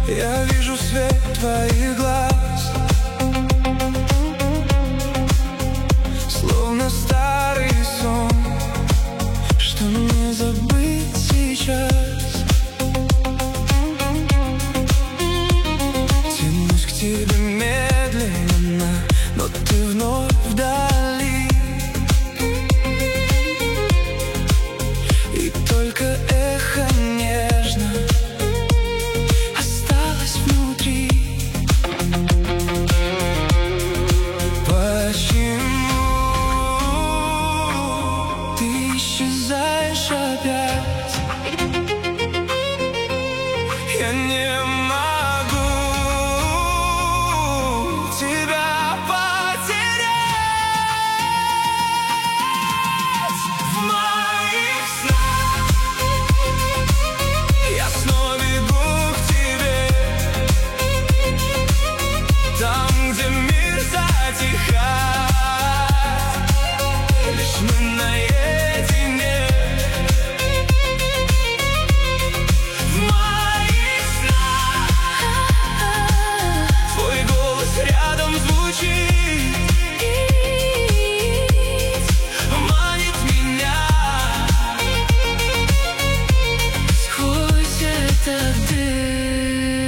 Я вижу свет твоих глаз, словно старый сон, что не забыть сейчас. Тянусь к тебе медленно, но ты вновь вдали, и только эхо нежно осталось внутри. Почему ты исчезаешь опять? Я не могу тебя потерять. В моих снах я снова бегу к тебе, там, где мир затихает, лишь мы наедине. В моих снах твой голос рядом звучит, манит меня сквозь этот дым.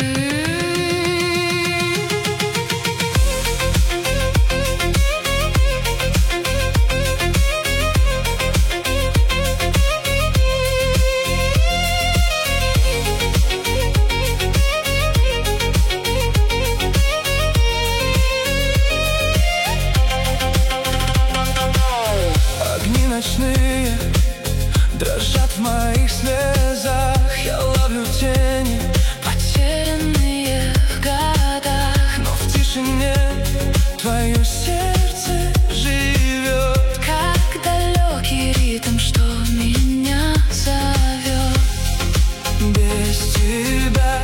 Огни ночные дрожат в моих слезах. Я ловлю тени, потерянные в годах, но в тишине твое сердце живет, как далекий ритм, что меня зовет. Без тебя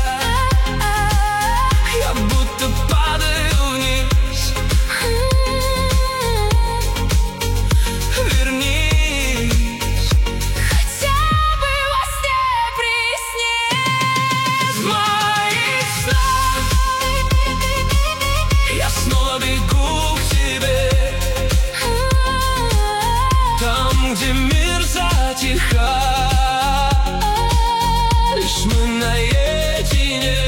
я будто падаю вниз. Вернись, хотя бы во сне приснись. В моих снах я снова бегу к тебе, там, где мир затихает, лишь мы наедине.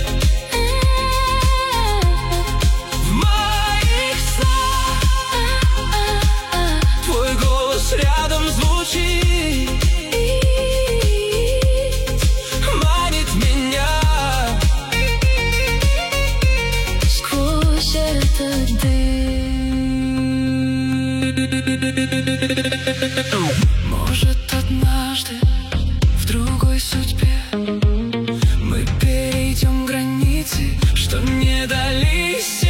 В моих снах твой голос рядом звучит, манит меня сквозь этот дым. Может, однажды в другой судьбе мы перейдем границы, что не дались